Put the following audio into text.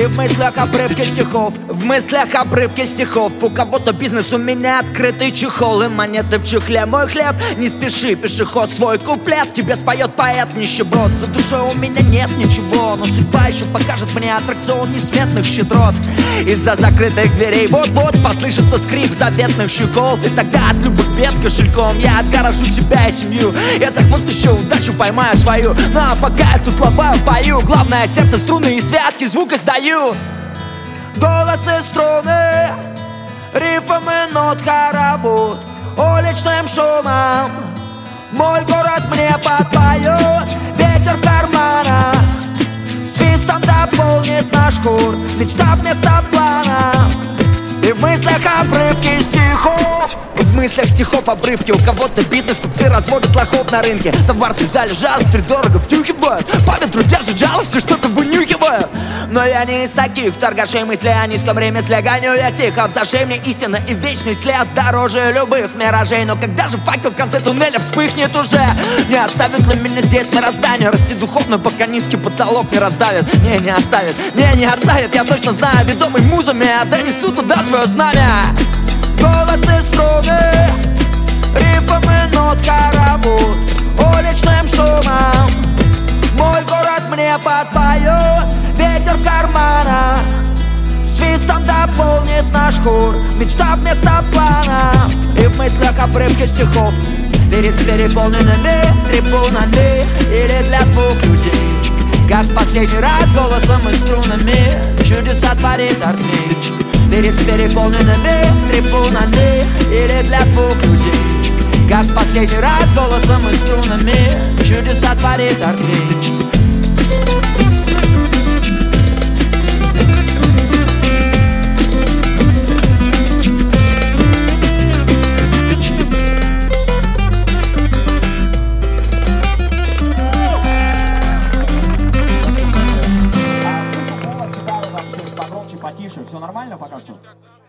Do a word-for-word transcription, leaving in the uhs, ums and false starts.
И в мыслях обрывки стихов, в мыслях обрывки стихов. У кого-то бизнес, у меня открытый чехол. И монеты в чехле, мой хлеб. Не спеши, пешеход, свой куплет тебе споет поэт, нищеброд. За душой у меня нет ничего, но судьба еще покажет мне аттракцион несметных щедрот. Из-за закрытых дверей вот-вот послышится скрип заветных щекол. И тогда от любых бед кошельком я отгорожу себя и семью. Я за хвост еще удачу поймаю свою. Ну а пока я тут лобаю, пою. Главное, сердце, струны и связки звук издаю. Голос и струны, рифм и нот хоровод. Уличным шумом мой город мне подпоет. Ветер в карманах свистом дополнит наш хор. Мечта вместо плана. И в мыслях обрывки стихов. И в мыслях стихов обрывки. У кого-то бизнес, купцы разводят лохов на рынке. Товар связали, жало, втридорого втюхивают. По ветру держат жало, все что-то вынюхивают. Но я не из таких торгашей мысли о низком ремесле. Гоню я тихо, в зашей мне истина и вечный след дороже любых миражей. Но когда же факел в конце туннеля вспыхнет уже? Не оставит ли меня здесь мироздание? Расти духовно, пока низкий потолок не раздавит. Не, не оставит, не, не оставит. Я точно знаю, ведомый музами я донесу туда свое знамя. Голос и струны, рифм и нот хоровод. Уличным шумом мой город мне подпоет. Ветер в карманах свистом дополнит наш хор. Мечта вместо плана. И в мыслях обрывки стихов. Перед переполненными трибунами. Или для двух людей. Как в последний раз голосом и струнами чудеса творит Артмир. Перед переполненными трибунами. Или для двух людей. Как в последний раз голосом и струнами чудеса творит Артмир. Погромче, потише, все нормально пока что?